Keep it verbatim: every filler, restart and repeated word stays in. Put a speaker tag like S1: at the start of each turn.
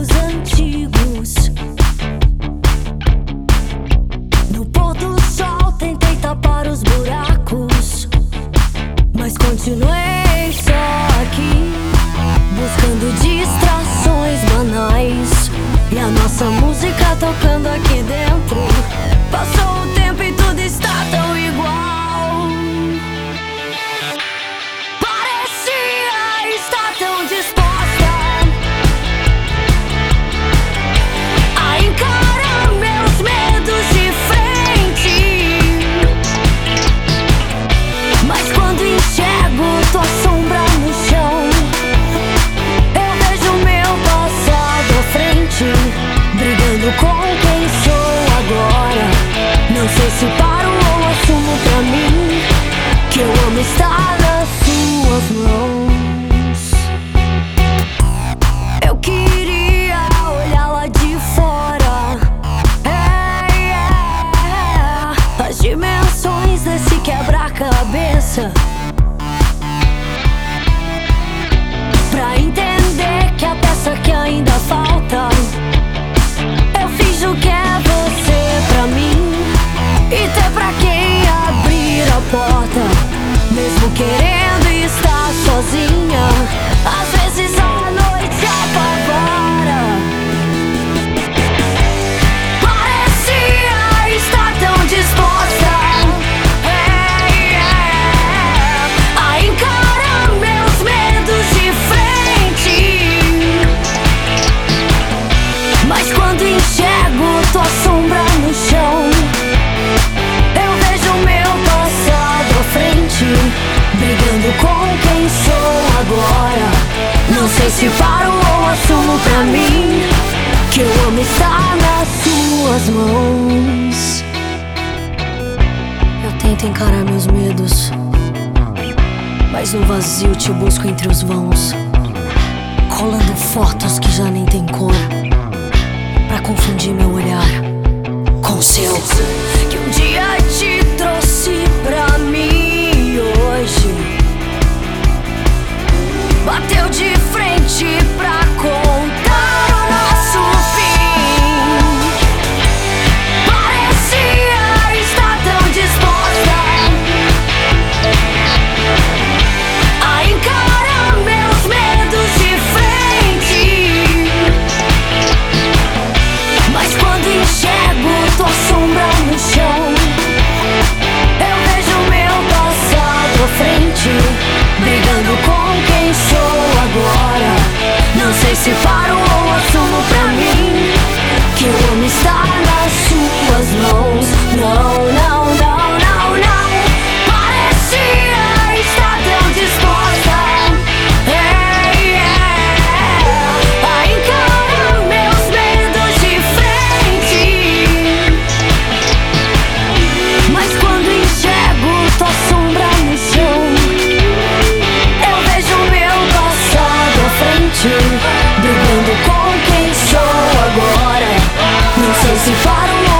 S1: tempos antigos. No pôr do sol tentei tapar os buracos, mas continuei só aqui, buscando distrações banais. E a nossa música tocando aqui dentro. Passou o tempo e tudo está tão igual. Parecia estar tão disposta a encarar meus medos de frente, mas quando enxergo tua sombra no chão, eu vejo meu passado à frente, brigando com quem sou agora. Não sei se paro ou assumo pra mim que eu amo estar nas suas mãos. Eu queria olhar lá de fora, é, é, as dimensões desse quebra-cabeça, pra entender que a peça que ainda falta, eu fiz o que é você pra mim, e ter pra quem abrir a porta, mesmo querendo estar sozinha. Às vezes a noite apavora. Parecia estar tão disposta, é, é, a encarar meus medos de frente, mas quando enxergo tua sombra no chão, eu vejo meu passado à frente, brigando com quem sou agora. Não sei se paro ou assumo pra mim que eu amo estar nas suas mãos. Eu tento encarar meus medos, mas no vazio te busco entre os vãos, colando fotos que já nem tem cor, pra confundir meu olhar com o seu. Que um dia te trouxe pra mim, hoje bateu de frente pra contar o nosso fim. Parecia estar tão disposta a encarar meus medos de frente, mas quando enxergo tua sombra no chão, eu vejo meu passado à frente, brigando com quem sou agora. Não sei se paro ou assumo pra mim que eu amo estar nas suas mãos. Não, não, não, não, não. Parecia estar tão disposta, é, é, a encarar meus medos de frente, mas quando enxergo tua sombra no chão, eu vejo meu passado à frente, brigando com quem sou agora. Não sei se paro